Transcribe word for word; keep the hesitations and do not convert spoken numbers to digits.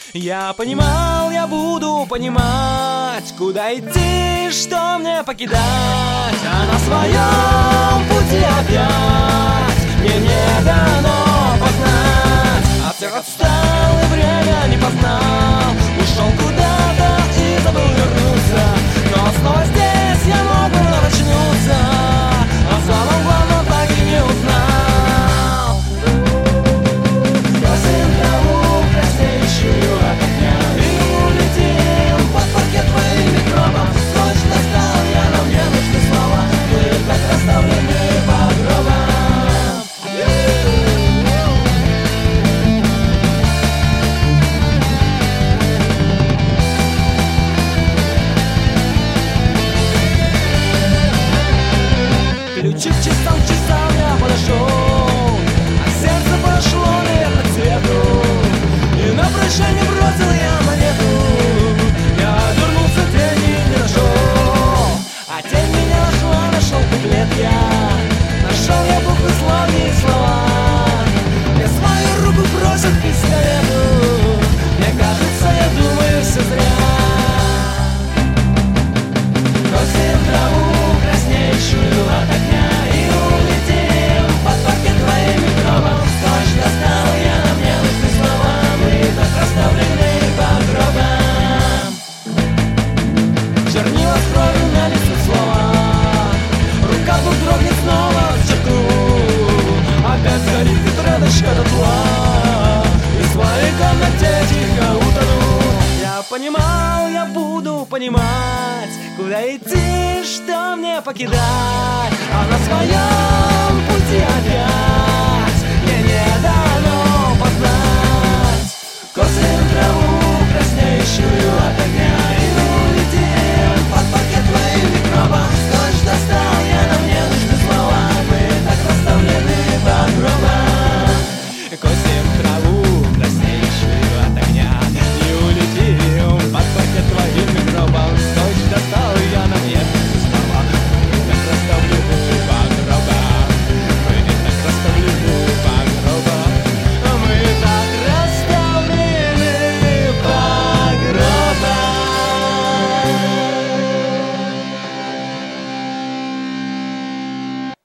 Я понимал, я буду понимать, куда идти, что мне покидать. А на своем пути опять мне не дано познать. От всех отстал и время не познал. Ушел куда-то и забыл вернуться, но снова здесь я мог бы начнуться. А самом главном так и не узнал. Бросим траву краснеющую от огня и улетим под паркет твоим микробом. Ночь настал, я, нам не нужны слова, мы так расставлены по гробам. Ключи к часам, к часам я подошел, а сердце пошло наверх к свету. И на прощание бросил я монету. Я вернулся, тени не нашел, а тень меня нашла, нашел куплет я. Нашел я буквы, славные слова. Я свою руку бросил к пистолету. Мне кажется, я думаю, все зря. Бросим траву краснеющую от огня и улетим под паркет твоим микробом. Ночь достала, я, нам не нужны слова, мы так расставлены по гробам. Чернила с кровью налицут слова, рука вдруг дрогнет снова в черту. Опять сгорит тетрадочка дотла, и в своей комнате тихо утону. Я понимал, я буду понимать, куда идти, что мне покидать. А на своем пути опять мне не дать.